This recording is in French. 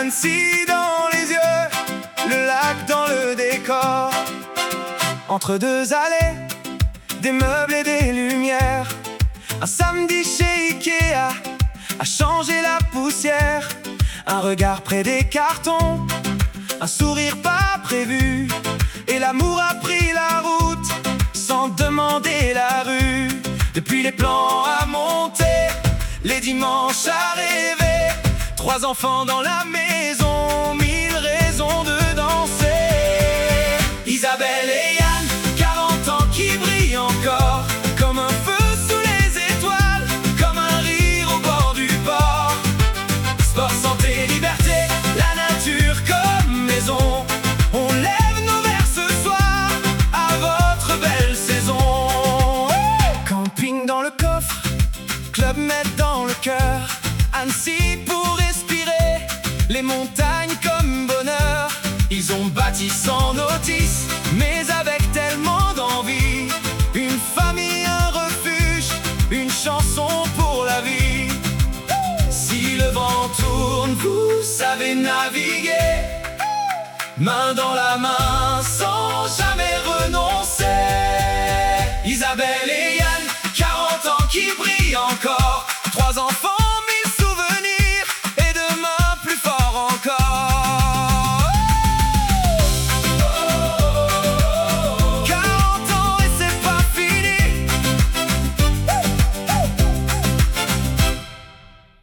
Annecy dans les yeux, le lac dans le décor. Entre deux allées, des meubles et des lumières. Un samedi chez Ikea a changé la poussière. Un regard près des cartons, un sourire pas prévu, et l'amour a pris la route sans demander la rue. Depuis les plans à monter, les dimanches à rêver, 3 enfants dans la maison, 1000 raisons de danser. Isabelle et Yann, 40 ans qui brillent encore, comme un feu sous les étoiles, comme un rire au bord du port. Sport, santé, liberté, la nature comme maison. On lève nos verres ce soir à votre belle saison. Camping dans le coffre, Club Med dans le cœur. Annecy pour respirer, les montagnes comme bonheur. Ils ont bâti sans notice, mais avec tellement d'envie. Une famille, un refuge, une chanson pour la vie. Si le vent tourne, vous savez naviguer, main dans la main sans jamais renoncer. Isabelle et Yann, 40 ans qui brillent encore,